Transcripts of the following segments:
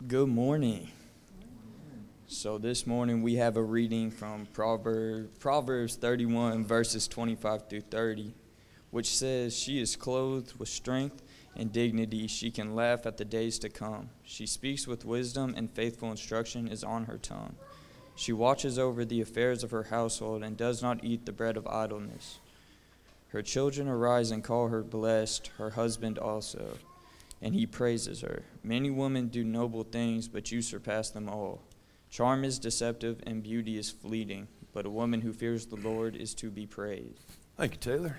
Good morning. So this morning we have a reading from Proverbs 31 verses 25 through 30, which says, "She is clothed with strength and dignity. She can laugh at the days to come. She speaks with wisdom, and faithful instruction is on her tongue. She watches over the affairs of her household and does not eat the bread of idleness. Her children arise and call her blessed, her husband also, and he praises her. Many women do noble things, but you surpass them all. Charm is deceptive and beauty is fleeting, but a woman who fears the Lord is to be praised." Thank you, Taylor.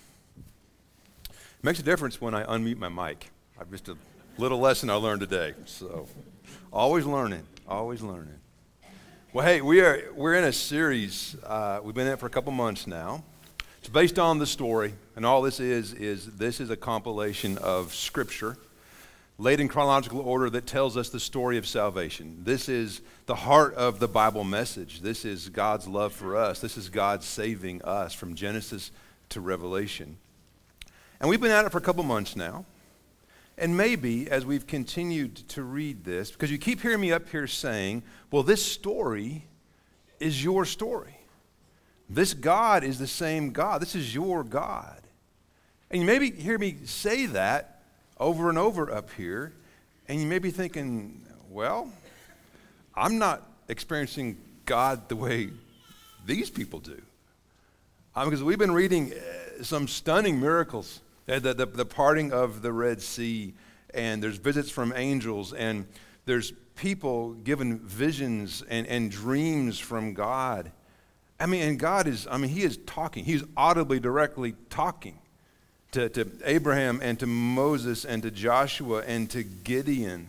It makes a difference when I unmute my mic. I've just a little lesson I learned today. So, always learning, always learning. Well, hey, we're in a series. We've been in it for a couple months now. It's based on the story, and all this is a compilation of Scripture laid in chronological order that tells us the story of salvation. This is the heart of the Bible message. This is God's love for us. This is God saving us from Genesis to Revelation. And we've been at it for a couple months now. And maybe as we've continued to read this, because you keep hearing me up here saying, well, this story is your story. This God is the same God. This is your God. And you maybe hear me say that over and over up here, and you may be thinking, well, I'm not experiencing God the way these people do. Because we've been reading some stunning miracles, the parting of the Red Sea, and there's visits from angels, and there's people given visions and dreams from God. And God is, he is talking. He's audibly, directly talking to Abraham and to Moses and to Joshua and to Gideon.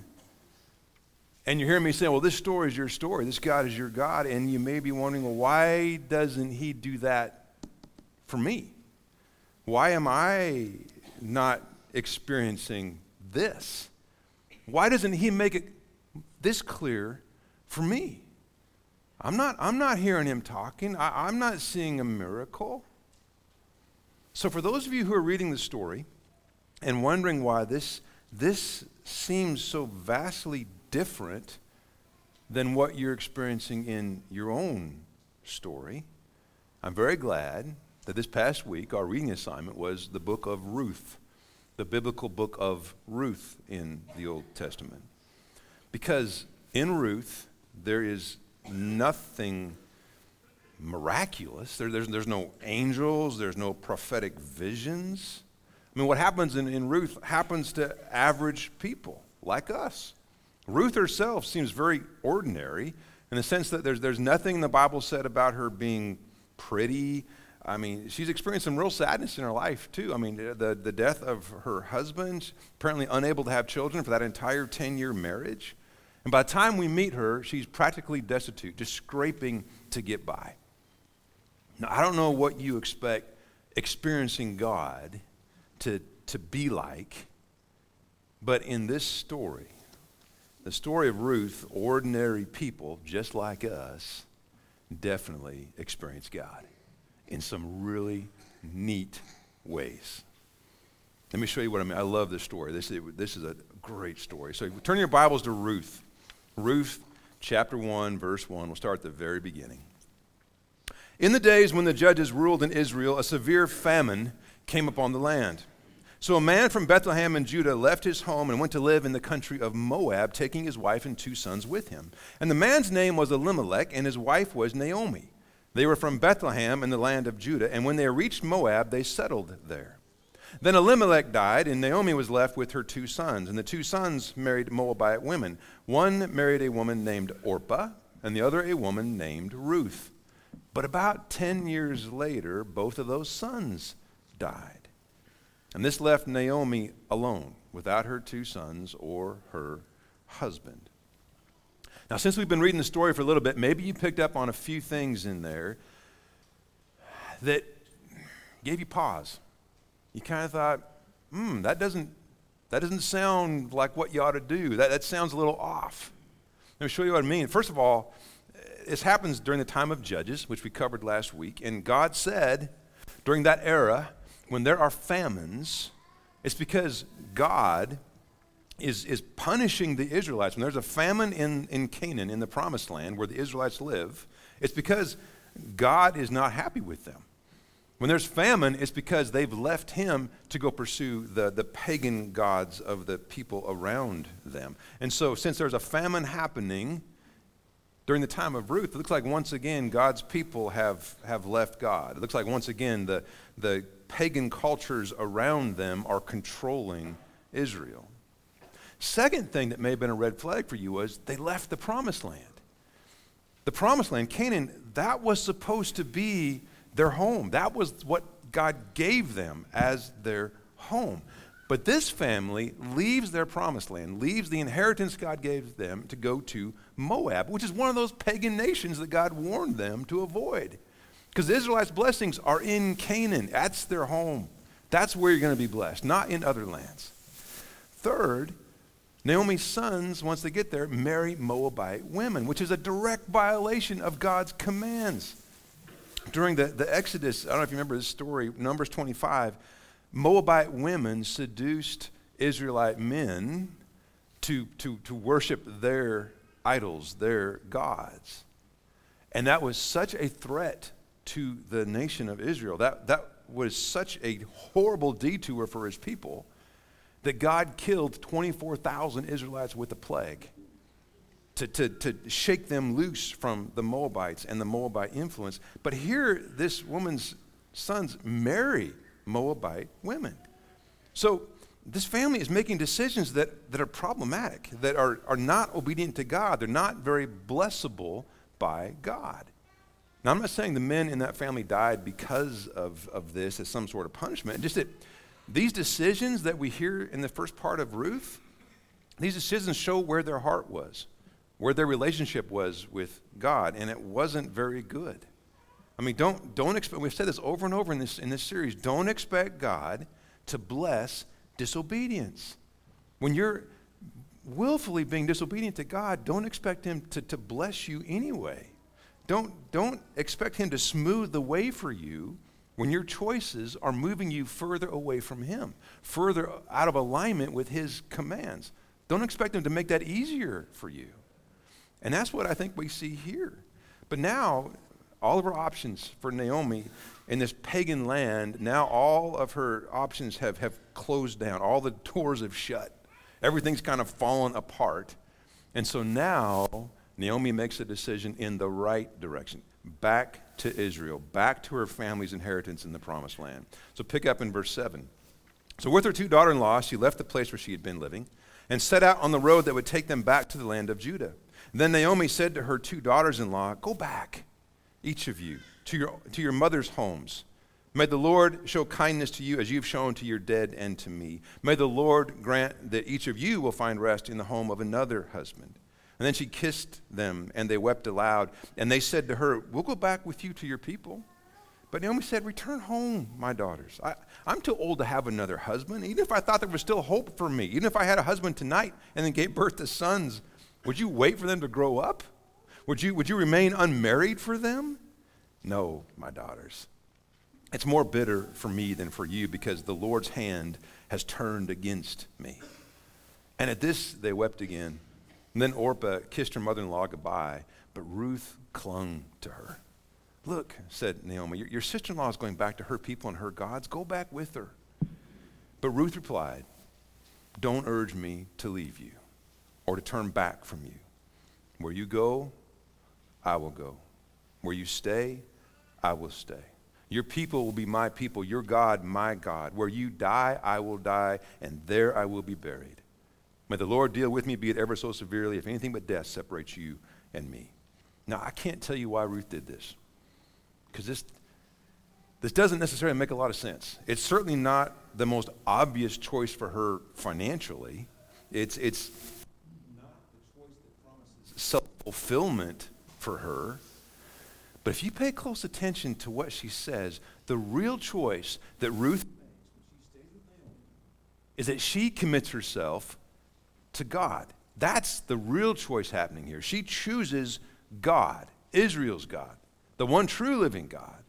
And you're hearing me saying, well, this story is your story. This God is your God. And you may be wondering, well, why doesn't he do that for me? Why am I not experiencing this? Why doesn't he make it this clear for me? I'm not hearing him talking. I'm not seeing a miracle. So for those of you who are reading the story and wondering why this seems so vastly different than what you're experiencing in your own story, I'm very glad that this past week our reading assignment was the book of Ruth, the biblical book of Ruth in the Old Testament. Because in Ruth there is nothing miraculous. There's no angels. There's no prophetic visions. What happens in Ruth happens to average people like us. Ruth herself seems very ordinary in the sense that there's nothing in the Bible said about her being pretty. She's experienced some real sadness in her life too. The death of her husband, apparently unable to have children for that entire 10-year marriage. And by the time we meet her, she's practically destitute, just scraping to get by. Now, I don't know what you expect experiencing God to be like, but in this story, the story of Ruth, ordinary people just like us definitely experience God in some really neat ways. Let me show you what I mean. I love this story. This is a great story. So turn your Bibles to Ruth. Ruth chapter 1, verse 1. We'll start at the very beginning. In the days when the judges ruled in Israel, a severe famine came upon the land. So a man from Bethlehem in Judah left his home and went to live in the country of Moab, taking his wife and 2 sons with him. And the man's name was Elimelech, and his wife was Naomi. They were from Bethlehem in the land of Judah, and when they reached Moab, they settled there. Then Elimelech died, and Naomi was left with her 2 sons. And the 2 sons married Moabite women. One married a woman named Orpah, and the other a woman named Ruth. But about 10 years later, both of those sons died. And this left Naomi alone, without her 2 sons or her husband. Now, since we've been reading the story for a little bit, maybe you picked up on a few things in there that gave you pause. You kind of thought, that doesn't sound like what you ought to do. That sounds a little off. Let me show you what I mean. First of all, this happens during the time of Judges, which we covered last week. And God said during that era, when there are famines, it's because God is punishing the Israelites. When there's a famine in Canaan, in the promised land where the Israelites live, it's because God is not happy with them. When there's famine, it's because they've left him to go pursue the pagan gods of the people around them. And so since there's a famine happening during the time of Ruth, it looks like once again God's people have left God. It looks like once again the pagan cultures around them are controlling Israel. Second thing that may have been a red flag for you was they left the promised land. The promised land, Canaan, that was supposed to be their home. That was what God gave them as their home. But this family leaves their promised land, leaves the inheritance God gave them to go to Moab, which is one of those pagan nations that God warned them to avoid. Because the Israelites' blessings are in Canaan. That's their home. That's where you're going to be blessed, not in other lands. Third, Naomi's sons, once they get there, marry Moabite women, which is a direct violation of God's commands. During the Exodus, I don't know if you remember this story, Numbers 25, Moabite women seduced Israelite men to worship their idols, their gods. And that was such a threat to the nation of Israel. That was such a horrible detour for his people that God killed 24,000 Israelites with a plague to shake them loose from the Moabites and the Moabite influence. But here, this woman's sons marry Moabite women. So this family is making decisions that are problematic, that are not obedient to God. They're not very blessable by God. Now, I'm not saying the men in that family died because of this as some sort of punishment. Just that these decisions that we hear in the first part of Ruth, these decisions show where their heart was, where their relationship was with God, and it wasn't very good. I mean, don't expect, we've said this over and over in this series, don't expect God to bless disobedience. When you're willfully being disobedient to God, don't expect him to bless you anyway. Don't expect him to smooth the way for you when your choices are moving you further away from him, further out of alignment with his commands. Don't expect him to make that easier for you. And that's what I think we see here. But now, all of her options for Naomi in this pagan land, now all of her options have closed down. All the doors have shut. Everything's kind of fallen apart. And so now, Naomi makes a decision in the right direction, back to Israel, back to her family's inheritance in the promised land. So pick up in verse 7. So with her two daughter-in-law, she left the place where she had been living and set out on the road that would take them back to the land of Judah. Then Naomi said to her two daughters-in-law, go back, each of you, to your mother's homes. May the Lord show kindness to you as you've shown to your dead and to me. May the Lord grant that each of you will find rest in the home of another husband. And then she kissed them, and they wept aloud. And they said to her, we'll go back with you to your people. But Naomi said, return home, my daughters. I'm too old to have another husband. Even if I thought there was still hope for me, even if I had a husband tonight and then gave birth to sons, would you wait for them to grow up? Would you remain unmarried for them? No, my daughters. It's more bitter for me than for you because the Lord's hand has turned against me. And at this, they wept again. And then Orpah kissed her mother-in-law goodbye, but Ruth clung to her. Look, said Naomi, your sister-in-law is going back to her people and her gods. Go back with her. But Ruth replied, don't urge me to leave you or to turn back from you. Where you go, I will go. Where you stay, I will stay. Your people will be my people, your God, my God. Where you die, I will die, and there I will be buried. May the Lord deal with me, be it ever so severely, if anything but death separates you and me. Now, I can't tell you why Ruth did this, because this doesn't necessarily make a lot of sense. It's certainly not the most obvious choice for her financially. It's not the choice that promises self-fulfillment for her. But if you pay close attention to what she says, the real choice that Ruth makes when she stays with Naomi is that she commits herself to God. That's the real choice happening here. She chooses God, Israel's God, the one true living God,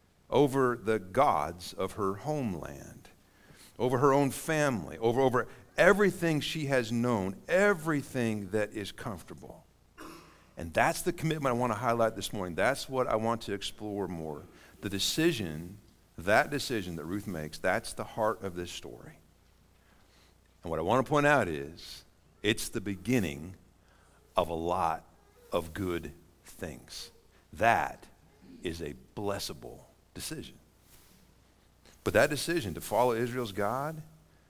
over the gods of her homeland, over her own family, over everything she has known, everything that is comfortable. And that's the commitment I want to highlight this morning. That's what I want to explore more. The decision, that decision that Ruth makes, that's the heart of this story. And what I want to point out is, it's the beginning of a lot of good things. That is a blessable decision. But that decision to follow Israel's God,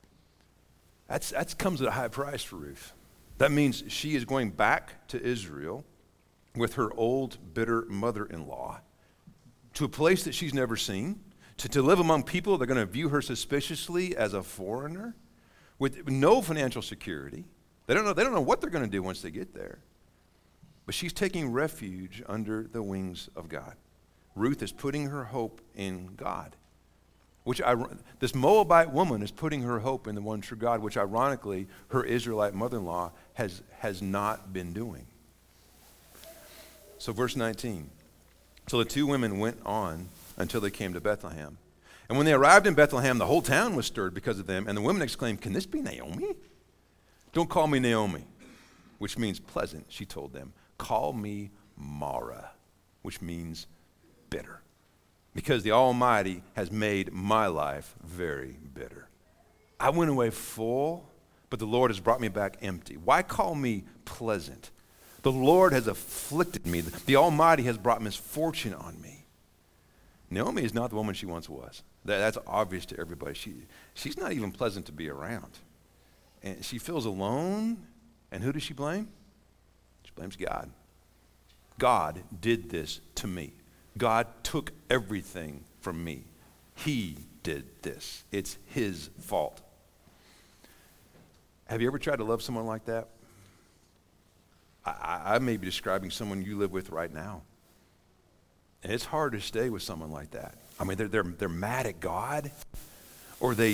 that comes at a high price for Ruth. That means she is going back to Israel with her old, bitter mother-in-law to a place that she's never seen, to live among people that are going to view her suspiciously as a foreigner with no financial security. They don't know what they're going to do once they get there. But she's taking refuge under the wings of God. Ruth is putting her hope in God. This Moabite woman is putting her hope in the one true God, which ironically her Israelite mother-in-law has not been doing. So verse 19. So the two women went on until they came to Bethlehem. And when they arrived in Bethlehem, the whole town was stirred because of them. And the women exclaimed, "Can this be Naomi?" "Don't call me Naomi," which means pleasant, she told them. "Call me Mara," which means bitter. Because the Almighty has made my life very bitter. I went away full, but the Lord has brought me back empty. Why call me pleasant? The Lord has afflicted me. The Almighty has brought misfortune on me. Naomi is not the woman she once was. That's obvious to everybody. She's not even pleasant to be around. And she feels alone. And who does she blame? She blames God. God did this to me. God took everything from me. He did this. It's his fault. Have you ever tried to love someone like that? I may be describing someone you live with right now. And it's hard to stay with someone like that. I mean, they're mad at God, or they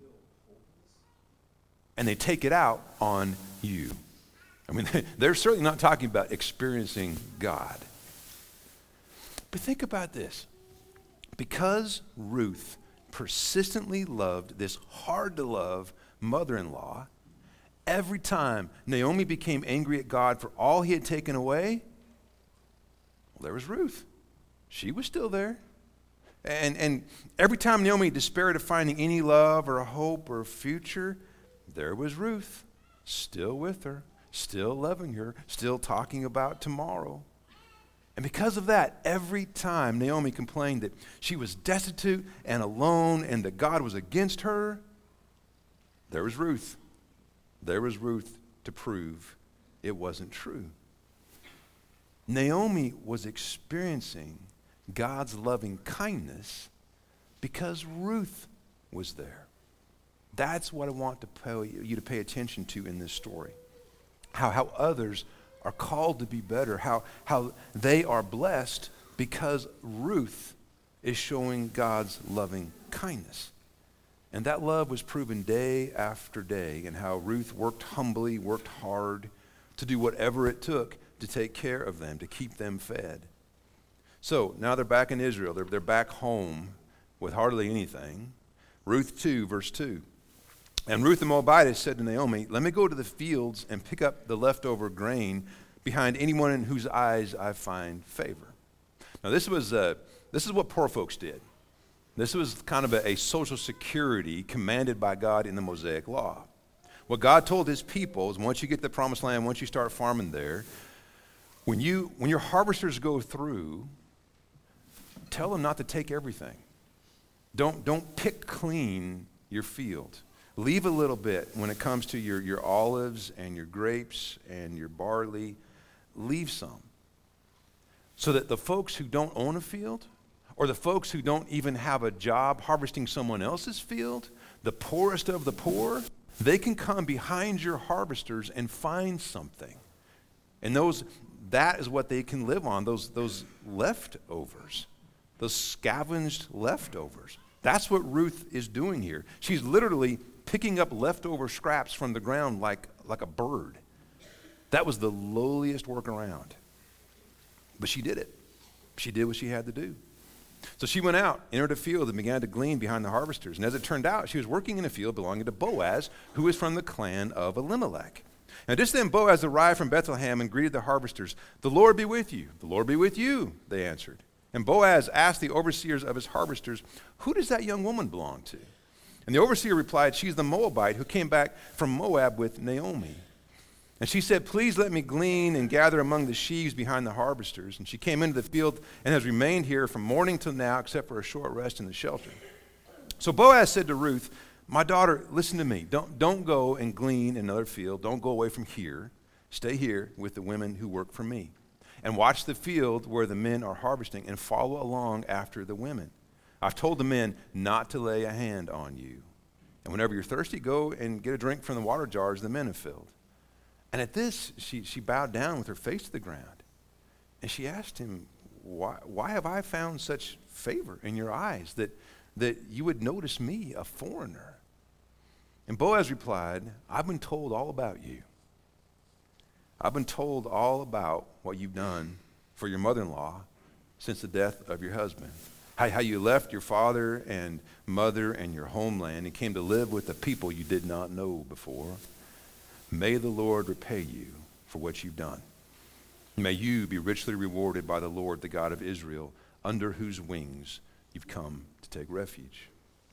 take it out on you. I mean, they're certainly not talking about experiencing God. But think about this. Because Ruth persistently loved this hard-to-love mother-in-law, every time Naomi became angry at God for all he had taken away, well, there was Ruth. She was still there. And every time Naomi despaired of finding any love or hope or future, there was Ruth, still with her, still loving her, still talking about tomorrow. And because of that, every time Naomi complained that she was destitute and alone and that God was against her, there was Ruth. There was Ruth to prove it wasn't true. Naomi was experiencing God's loving kindness because Ruth was there. That's what I want you to pay attention to in this story. How others are called to be better, how they are blessed because Ruth is showing God's loving kindness. And that love was proven day after day, and how Ruth worked humbly, worked hard to do whatever it took to take care of them, to keep them fed. So now they're back in Israel. They're back home with hardly anything. Ruth 2, verse 2. And Ruth the Moabitess said to Naomi, "Let me go to the fields and pick up the leftover grain behind anyone in whose eyes I find favor." Now this is what poor folks did. This was kind of a social security commanded by God in the Mosaic Law. What God told his people is, once you get to the promised land, once you start farming there, when your harvesters go through, tell them not to take everything. Don't pick clean your field. Leave a little bit when it comes to your olives and your grapes and your barley. Leave some. So that the folks who don't own a field, or the folks who don't even have a job harvesting someone else's field, the poorest of the poor, they can come behind your harvesters and find something. And that is what they can live on, those leftovers, those scavenged leftovers. That's what Ruth is doing here. She's literally picking up leftover scraps from the ground like a bird. That was the lowliest work around. But she did it. She did what she had to do. So she went out, entered a field, and began to glean behind the harvesters. And as it turned out, she was working in a field belonging to Boaz, who was from the clan of Elimelech. Now just then Boaz arrived from Bethlehem and greeted the harvesters. "The Lord be with you. The Lord be with you," they answered. And Boaz asked the overseers of his harvesters, "Who does that young woman belong to?" And the overseer replied, "She's the Moabite who came back from Moab with Naomi." And she said, "Please let me glean and gather among the sheaves behind the harvesters." And she came into the field and has remained here from morning till now, except for a short rest in the shelter. So Boaz said to Ruth, "My daughter, listen to me. Don't go and glean in another field. Don't go away from here. Stay here with the women who work for me. And watch the field where the men are harvesting and follow along after the women. I've told the men not to lay a hand on you. And whenever you're thirsty, go and get a drink from the water jars the men have filled." And at this, she bowed down with her face to the ground. And she asked him, why have I found such favor in your eyes that you would notice me, a foreigner? And Boaz replied, "I've been told all about you. I've been told all about what you've done for your mother-in-law since the death of your husband. How you left your father and mother and your homeland and came to live with the people you did not know before. May the Lord repay you for what you've done. May you be richly rewarded by the Lord, the God of Israel, under whose wings you've come to take refuge."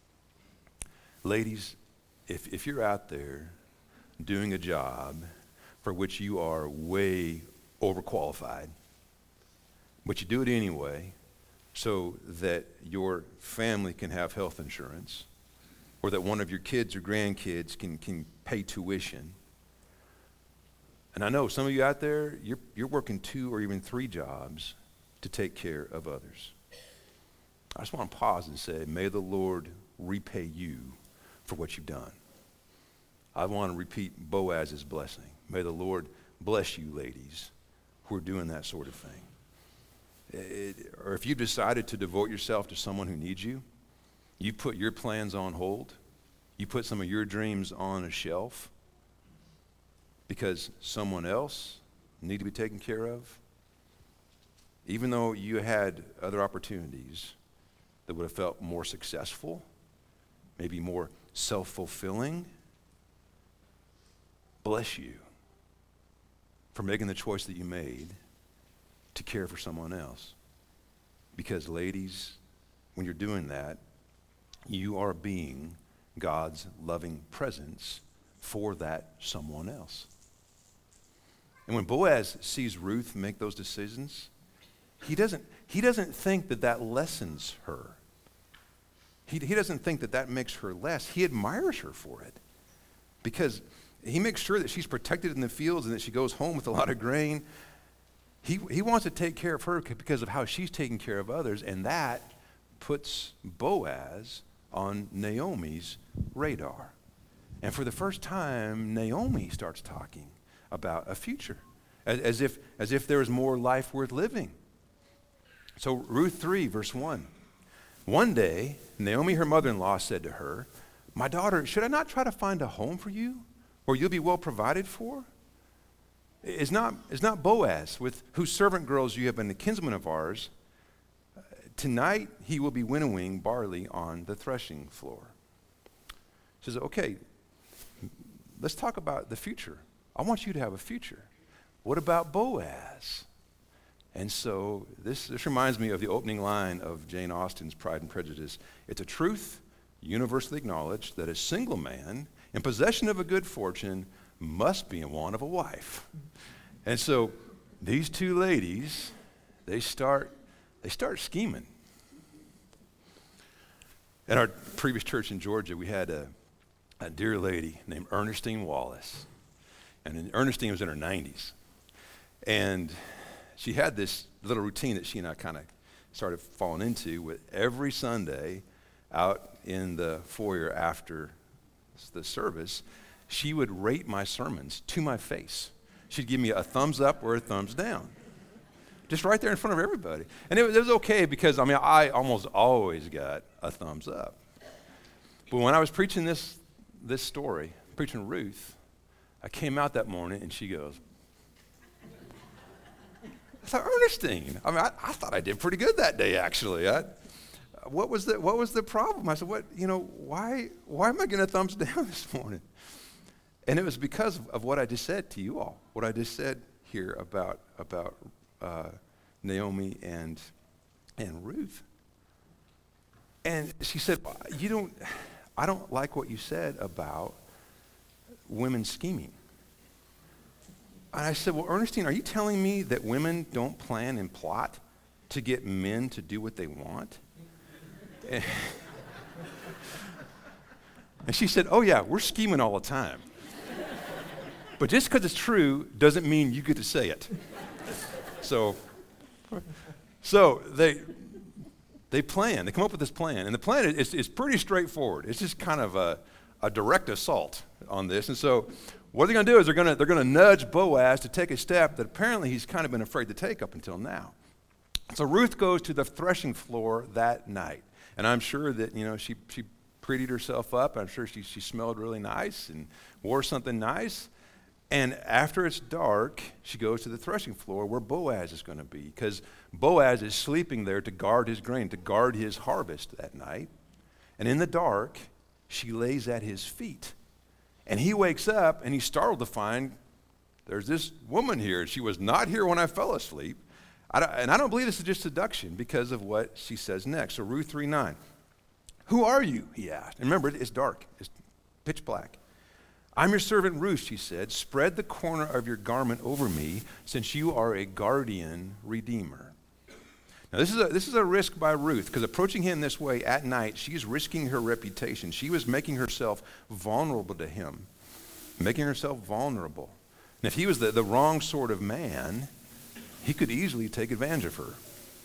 Ladies, if you're out there doing a job for which you are way overqualified, but you do it anyway so that your family can have health insurance or that one of your kids or grandkids can pay tuition. And I know some of you out there, you're working 2 or even 3 jobs to take care of others. I just want to pause and say, may the Lord repay you for what you've done. I want to repeat Boaz's blessing. May the Lord bless you, ladies, who are doing that sort of thing. Or if you've decided to devote yourself to someone who needs you, you put your plans on hold, you put some of your dreams on a shelf because someone else needs to be taken care of, even though you had other opportunities that would have felt more successful, maybe more self-fulfilling. Bless you for making the choice that you made to care for someone else. Because ladies, when you're doing that, you are being God's loving presence for that someone else. And when Boaz sees Ruth make those decisions, he doesn't think that lessens her. He doesn't think that makes her less. He admires her for it because he makes sure that she's protected in the fields and that she goes home with a lot of grain. He wants to take care of her because of how she's taking care of others, and that puts Boaz on Naomi's radar. And for the first time, Naomi starts talking about a future, as if there is more life worth living. So Ruth 3, verse 1. One day, Naomi, her mother-in-law, said to her, "My daughter, should I not try to find a home for you where you'll be well provided for? Is not Boaz, with whose servant girls you have been a kinsman of ours? Tonight he will be winnowing barley on the threshing floor." She says, "Okay, let's talk about the future. I want you to have a future. What about Boaz?" And so this reminds me of the opening line of Jane Austen's Pride and Prejudice. It's a truth universally acknowledged that a single man in possession of a good fortune must be in want of a wife. And so these two ladies, they start scheming. At our previous church in Georgia, we had a dear lady named Ernestine Wallace. And Ernestine was in her 90s. And she had this little routine that she and I kind of started falling into with every Sunday out in the foyer after the service, she would rate my sermons to my face. She'd give me a thumbs up or a thumbs down. Just right there in front of everybody. And it was okay because, I almost always got a thumbs up. But when I was preaching this story, preaching Ruth, I came out that morning and she goes, I thought, "Ernestine, I thought I did pretty good that day, actually. what was the problem? I said, why am I getting a thumbs down this morning? And it was because of what I just said to you all, what I just said here about Naomi and Ruth. And she said, I don't like what you said about women scheming. And I said, well, Ernestine, are you telling me that women don't plan and plot to get men to do what they want? And she said, oh yeah, we're scheming all the time. But just because it's true doesn't mean you get to say it. So they plan. They come up with this plan. And the plan is pretty straightforward. It's just kind of a direct assault on this. And so what they're going to do is they're going to nudge Boaz to take a step that apparently he's kind of been afraid to take up until now. So Ruth goes to the threshing floor that night. And I'm sure that, she prettied herself up. I'm sure she smelled really nice and wore something nice. And after it's dark, she goes to the threshing floor where Boaz is going to be, because Boaz is sleeping there to guard his grain, to guard his harvest that night. And in the dark, she lays at his feet. And he wakes up and he's startled to find there's this woman here. She was not here when I fell asleep. And I don't believe this is just seduction because of what she says next. So Ruth 3:9. Who are you? He asked. And remember, it's dark. It's pitch black. I'm your servant Ruth, she said. Spread the corner of your garment over me, since you are a guardian redeemer. Now, this is a risk by Ruth, because approaching him this way at night, she's risking her reputation. She was making herself vulnerable to him, making herself vulnerable. And if he was the wrong sort of man, he could easily take advantage of her.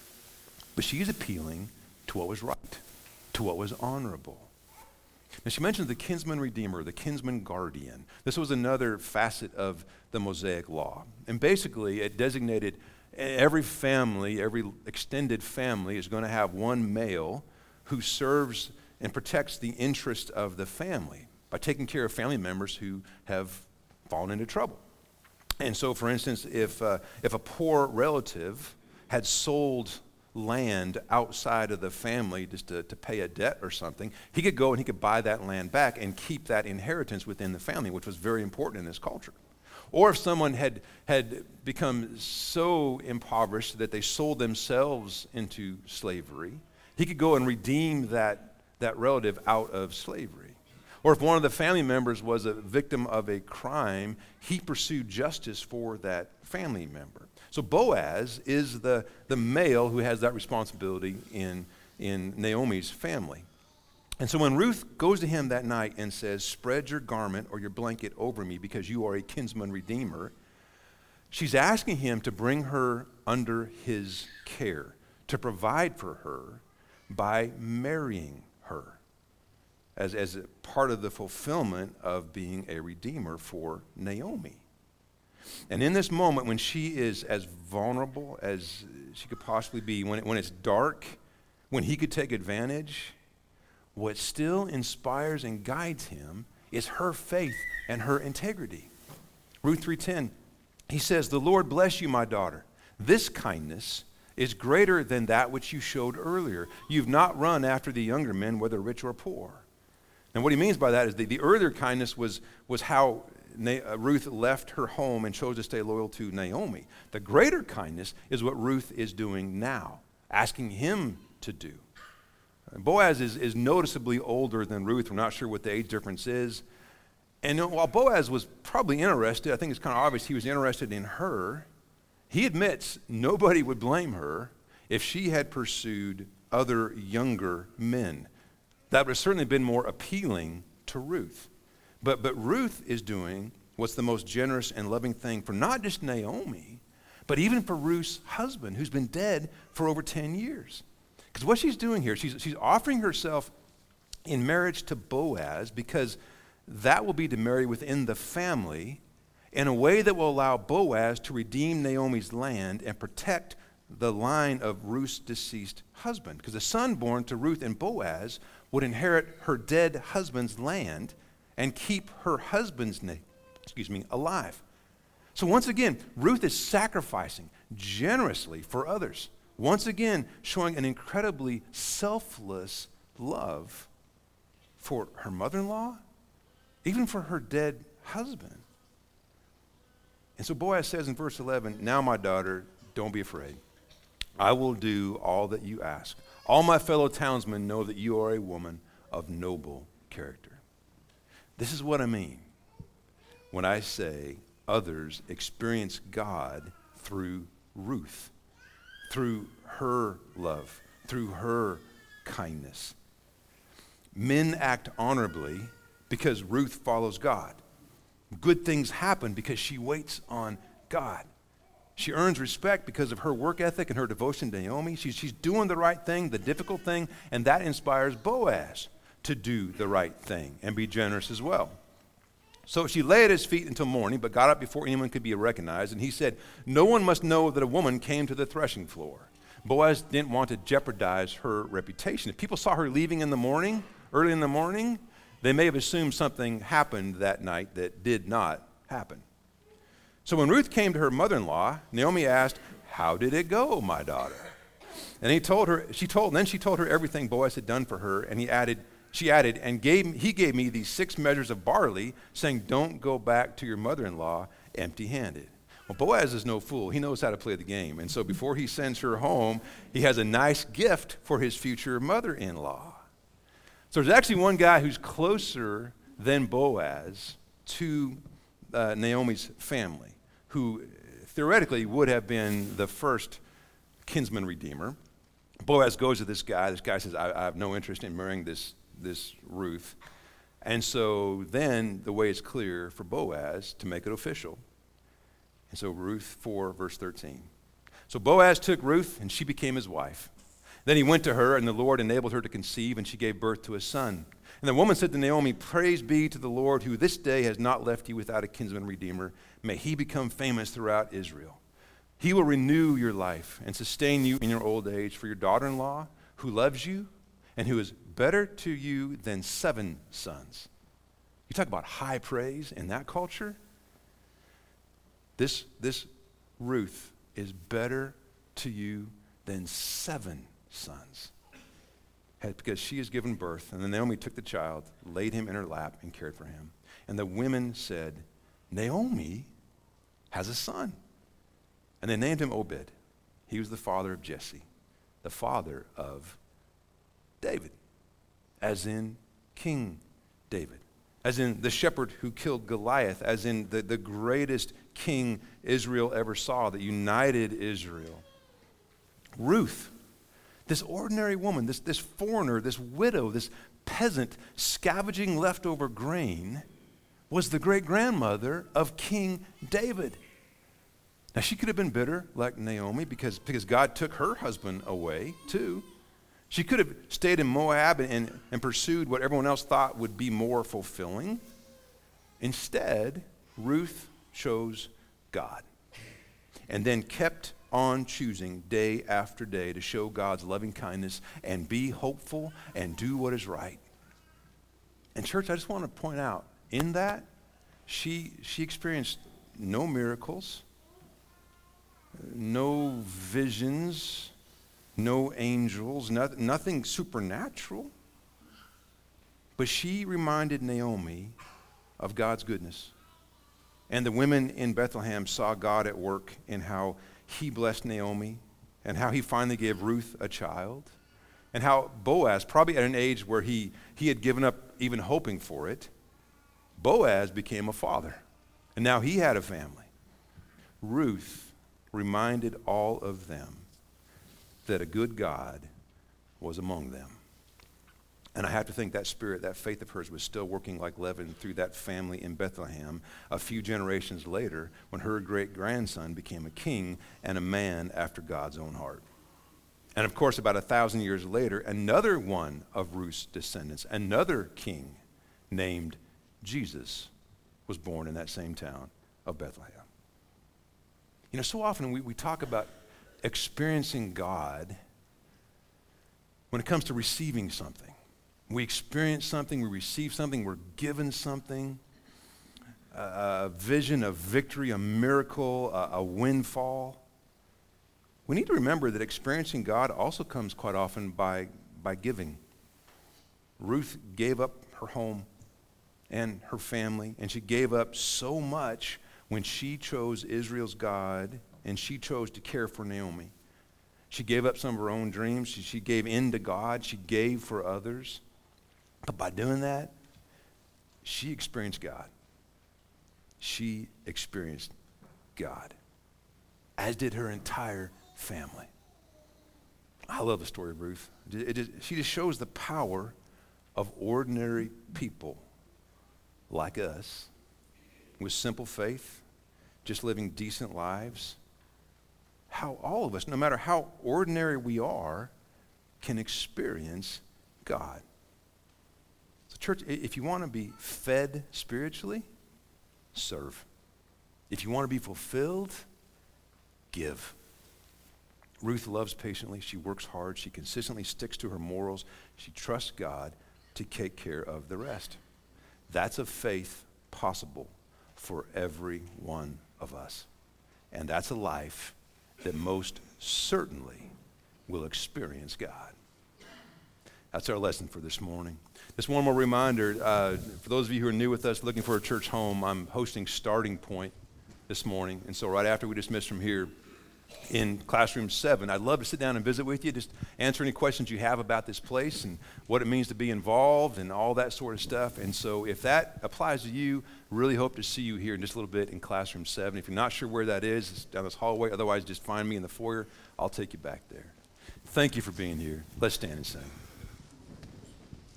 But she's appealing to what was right, to what was honorable. Now, she mentions the kinsman redeemer, the kinsman guardian. This was another facet of the Mosaic law. And basically, it designated every family, every extended family is going to have one male who serves and protects the interest of the family by taking care of family members who have fallen into trouble. And so, for instance, if a poor relative had sold land outside of the family just to pay a debt or something, he could go and he could buy that land back and keep that inheritance within the family, which was very important in this culture. Or if someone had become so impoverished that they sold themselves into slavery, he could go and redeem that relative out of slavery. Or if one of the family members was a victim of a crime, he pursued justice for that family member. So Boaz is the male who has that responsibility in Naomi's family. And so when Ruth goes to him that night and says, spread your garment or your blanket over me because you are a kinsman redeemer, she's asking him to bring her under his care, to provide for her by marrying her as a part of the fulfillment of being a redeemer for Naomi. And in this moment, when she is as vulnerable as she could possibly be, when it's dark, when he could take advantage, what still inspires and guides him is her faith and her integrity. Ruth 3:10, he says, the Lord bless you, my daughter. This kindness is greater than that which you showed earlier. You've not run after the younger men, whether rich or poor. And what he means by that is the earlier kindness was how Ruth left her home and chose to stay loyal to Naomi. The greater kindness is what Ruth is doing now, asking him to do. Boaz is noticeably older than Ruth. We're not sure what the age difference is. And while Boaz was probably interested, I think it's kind of obvious he was interested in her, he admits nobody would blame her if she had pursued other younger men. That would have certainly been more appealing to Ruth. But Ruth is doing what's the most generous and loving thing for not just Naomi, but even for Ruth's husband, who's been dead for over 10 years. Because what she's doing here, she's offering herself in marriage to Boaz because that will be to marry within the family in a way that will allow Boaz to redeem Naomi's land and protect the line of Ruth's deceased husband. Because the son born to Ruth and Boaz would inherit her dead husband's land and keep her husband's name, alive. So once again, Ruth is sacrificing generously for others once again showing an incredibly selfless love for her mother-in-law, even for her dead husband. And so Boaz says in verse 11, "Now, my daughter, don't be afraid. I will do all that you ask. All my fellow townsmen know that you are a woman of noble character." This is what I mean when I say others experience God through Ruth, through her love, through her kindness. Men act honorably because Ruth follows God. Good things happen because she waits on God. She earns respect because of her work ethic and her devotion to Naomi. She's doing the right thing, the difficult thing, and that inspires Boaz to do the right thing and be generous as well. So she lay at his feet until morning, but got up before anyone could be recognized, and he said, "No one must know that a woman came to the threshing floor." Boaz didn't want to jeopardize her reputation. If people saw her leaving in the morning, early in the morning, they may have assumed something happened that night that did not happen. So when Ruth came to her mother-in-law, Naomi asked, "How did it go, my daughter?" And she told her everything Boaz had done for her, and she added, he gave me these 6 measures of barley, saying, "Don't go back to your mother-in-law empty-handed." Well, Boaz is no fool. He knows how to play the game. And so before he sends her home, he has a nice gift for his future mother-in-law. So there's actually one guy who's closer than Boaz to Naomi's family, who theoretically would have been the first kinsman redeemer. Boaz goes to this guy. This guy says, I have no interest in marrying this Ruth. And so then the way is clear for Boaz to make it official. And so Ruth 4, verse 13. So Boaz took Ruth, and she became his wife. Then he went to her, and the Lord enabled her to conceive, and she gave birth to a son. And the woman said to Naomi, "Praise be to the Lord, who this day has not left you without a kinsman redeemer. May he become famous throughout Israel. He will renew your life and sustain you in your old age. For your daughter-in-law, who loves you and who is better to you than 7 sons." You talk about high praise in that culture. This Ruth is better to you than 7 sons. Because she has given birth. And then Naomi took the child, laid him in her lap, and cared for him. And the women said, "Naomi has a son." And they named him Obed. He was the father of Jesse, the father of David, as in King David, as in the shepherd who killed Goliath, as in the greatest king Israel ever saw that united Israel. Ruth, this ordinary woman, this foreigner, this widow, this peasant scavenging leftover grain, was the great-grandmother of King David. Now, she could have been bitter like Naomi because God took her husband away, too. She could have stayed in Moab and pursued what everyone else thought would be more fulfilling. Instead, Ruth chose God and then kept on choosing day after day to show God's loving kindness and be hopeful and do what is right. And church, I just want to point out, in that, she experienced no miracles, no visions, no angels, nothing supernatural. But she reminded Naomi of God's goodness. And the women in Bethlehem saw God at work in how he blessed Naomi and how he finally gave Ruth a child and how Boaz, probably at an age where he had given up even hoping for it, Boaz became a father. And now he had a family. Ruth reminded all of them that a good God was among them. And I have to think that spirit, that faith of hers was still working like leaven through that family in Bethlehem a few generations later when her great-grandson became a king and a man after God's own heart. And of course, about 1,000 years later, another one of Ruth's descendants, another king named Jesus, was born in that same town of Bethlehem. You know, so often we talk about experiencing God when it comes to receiving something. We experience something, we receive something, we're given something, a vision of victory, a miracle, a windfall. we need to remember that experiencing God also comes quite often by giving. Ruth gave up her home and her family, and she gave up so much when she chose Israel's God and she chose to care for Naomi. She gave up some of her own dreams. She gave in to God. She gave for others. But by doing that, she experienced God. She experienced God, as did her entire family. I love the story of Ruth. She just shows the power of ordinary people like us with simple faith, just living decent lives. How all of us, no matter how ordinary we are, can experience God. So church, if you want to be fed spiritually, serve. If you want to be fulfilled, give. Ruth loves patiently. She works hard. She consistently sticks to her morals. She trusts God to take care of the rest. That's a faith possible for every one of us. And that's a life that most certainly will experience God. That's our lesson for this morning. Just one more reminder, for those of you who are new with us looking for a church home, I'm hosting Starting Point this morning. And so right after we dismiss from here, in classroom 7, I'd love to sit down and visit with you, just answer any questions you have about this place and what it means to be involved and all that sort of stuff. And so if that applies to you, really hope to see you here in just a little bit in classroom 7. If you're not sure where that is, it's down this hallway. Otherwise, just find me in the foyer. I'll take you back there. Thank you for being here. Let's stand and sing.